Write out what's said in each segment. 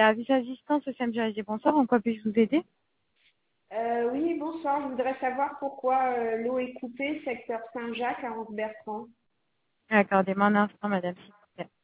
service assistance au CMGSD. Bonsoir, en quoi puis-je vous aider? Oui, bonsoir. Je voudrais savoir pourquoi l'eau est coupée, secteur Saint-Jacques à Anse-Bertrand. Accordez-moi un instant, madame, s'il vous plaît.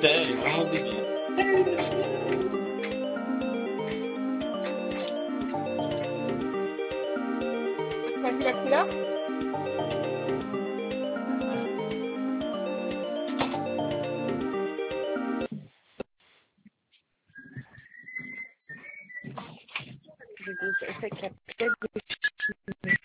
elle est vraiment débile. Tu as vu la couleur? C'est que la tête de...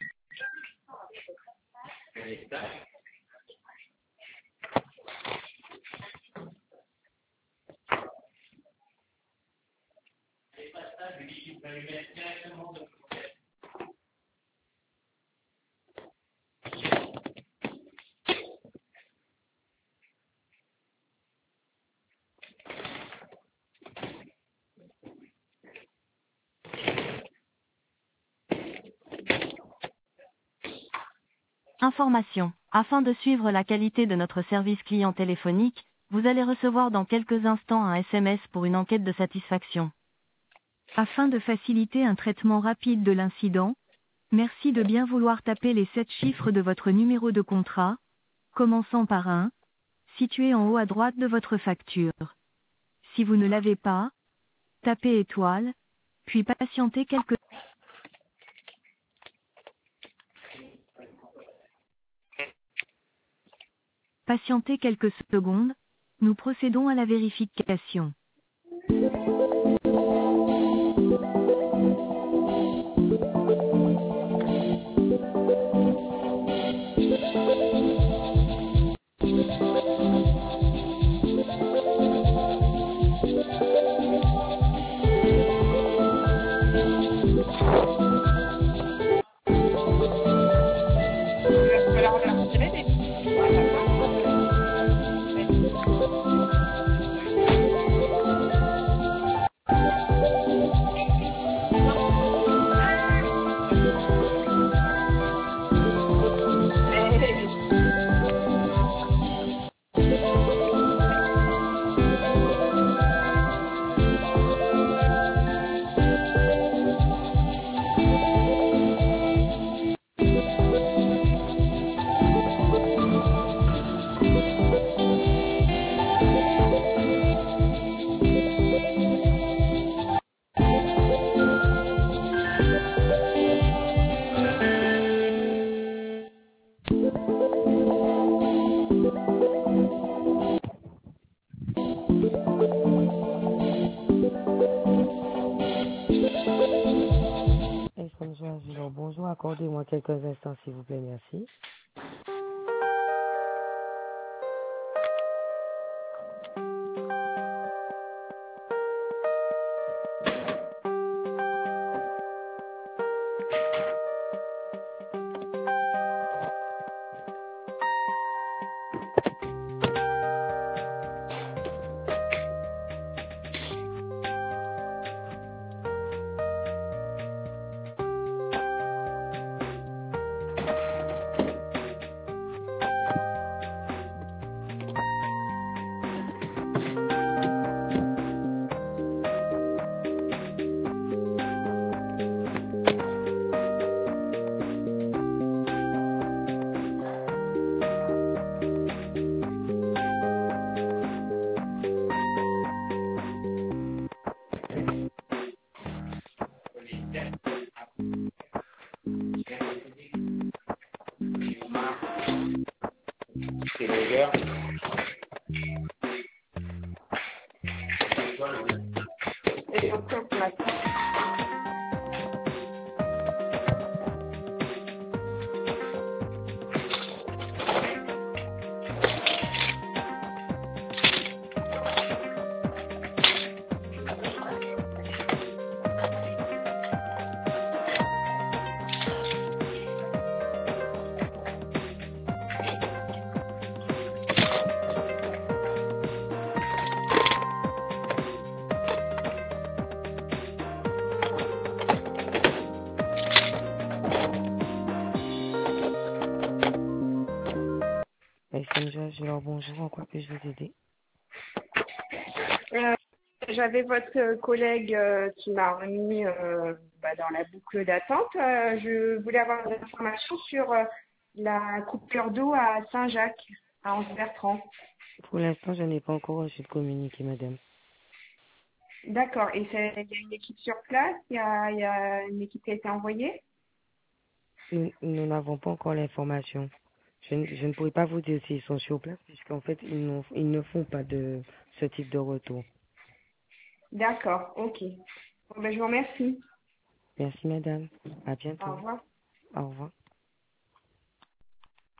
Information. Afin de suivre la qualité de notre service client téléphonique, vous allez recevoir dans quelques instants un SMS pour une enquête de satisfaction. Afin de faciliter un traitement rapide de l'incident, merci de bien vouloir taper les 7 chiffres de votre numéro de contrat, commençant par 1, situé en haut à droite de votre facture. Si vous ne l'avez pas, tapez étoile, puis patientez quelques secondes, nous procédons à la vérification. Il va falloir leur retirer des petits. Voilà, Bonjour, accordez-moi quelques instants s'il vous plaît, merci. C'est d'ailleurs. et surtout ce matin. Alors bonjour, en quoi puis-je vous aider? J'avais votre collègue qui m'a remis dans la boucle d'attente. Je voulais avoir des informations sur la coupure d'eau à Saint-Jacques, à Anse-Bertrand. Pour l'instant, je n'ai pas encore reçu de communiqué, madame. D'accord. Et il y a une équipe sur place? Il y a une équipe qui a été envoyée? Nous n'avons pas encore l'information. Je ne pourrais pas vous dire s'ils sont sur place, puisqu'en fait, ils ne font pas de ce type de retour. D'accord, ok. Bon, ben, je vous remercie. Merci, madame. À Au bientôt. revoir. Au revoir.